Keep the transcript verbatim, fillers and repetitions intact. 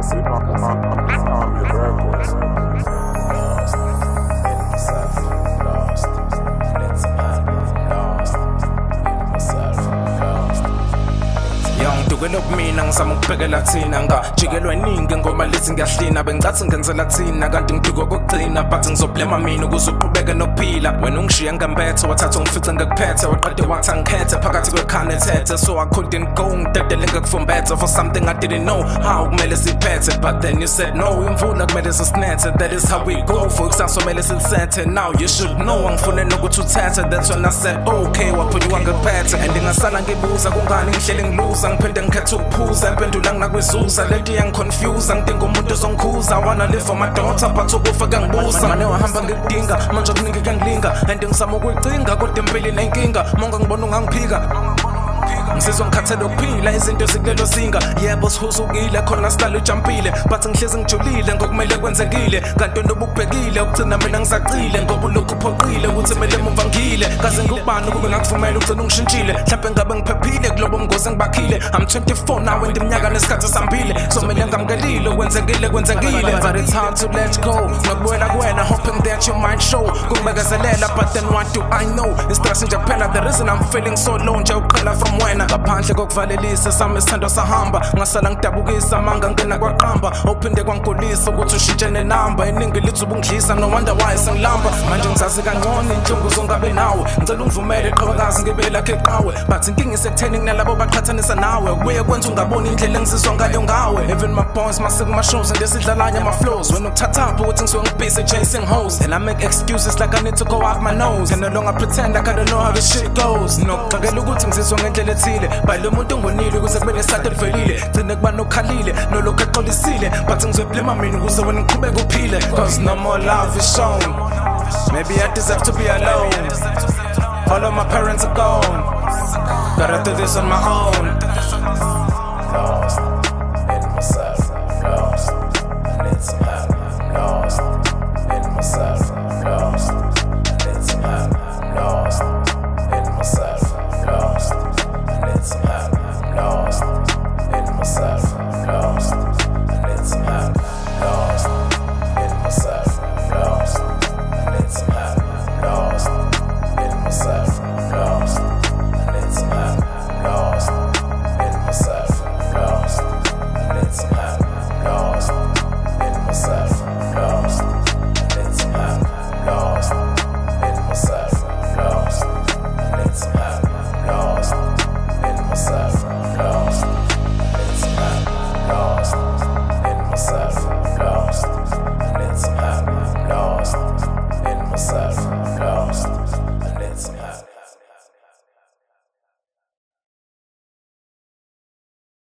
Casi no, no, no, no, no, records. Lost in myself, lost. Let's man, lost in myself, lost. Ngidukela kumina ngizama ukubhekela thina ngajikelwa iningi ngoba lithi ngiyahlina bengicathi ngenzela thina kanti ngiduka kokugcina but ngizoblema mina ukuze uqhubeke nokuphila wena ungishiya ngempethe wathatha ungifice ngekuphethe waqede wathi angikhethe phakathi kwekhane ethethe so I couldn't go ngidedele ngekufumbethe for something I didn't know how kumele siphethe but then you said no imvula kumele sisinethe that is how we go for ikusasa kumele silisethe now you should know angifune nokuthi uthethe that's when I said okay waphunyuka ngekuphethe and ngingasala ngibuza kungani ngihlele ngiluza ngiphinde ngikhethe ukuphuza impendula nginakuzuza leti yangiconfuse ngidinga umuntu ozongikhuza I wanna live for my daughter but ukufa kangibusa mane wahamba ngikudinga manje okuningi kangilinga and ngisama ukuyicinga kodwa impilo inenkinga monga ngibona ungangiphika ngizizwa ngikhathele ukuphila izinto zikulelo zinga yebo sihuzukile khona sihlala ujampile but ngihlezi ngijulile ngokumele kwenzekile kanti ndoba ukubhekile ukugcina mina ngisacile ngoba ulokhu uphoqile ukuthi kumele muva ngile kaze ngikubani kube ngakuvumela ugcina ungishintshile mhlawumbe ngabe ngiphephile kulobo mngozi engibakhile I'm twenty-four nawe ndiminyaka nesikhathi sambile so kumele ngamkelile kwenzekile kwenzekile but it's hard to let go nokubuyela kuwena hoping that you might show kungibekezelela but then what do I know istress nje kuphela the reason I'm feeling so low nje uqhela from wena ngaphandle kokuvalelisa sami isithando sahamba ngasala ngidabukisa manga ngena kwaqamba uphinde kwangigolisa ukuthi ushintshe nenamba iningi lithi ubungidlisa no wonder why sengilamba manje ngizazi kangcono inhlungu zongabe nawe ngicela ungivumele qhawekazi ngibe lakhe eqhawe but inkingi isekutheni kunalabo baqhathanisa nawe kuye kwenza ungaboni indlela engizizwa ngayo ngawe even my boys masik my shows and desidlalanya my flows when ukuthathapha ukuthi ngisuke ngibusy chasing hoes and I make excuses like I need to go out my nose and no longer pretend like I don't know how this shit goes nokuxakela ukuthi ngizizwa ngendlela ethile balo muntu ngonile ukuze kube nesathe livelile gcine kuba nokhalile nolokhu exolisile but ngizoblema mina ukuze wena ngiqhubeke uphile cause no more love is shown maybe I deserve to be alone all of my parents are gone gotta do this on my own Lost.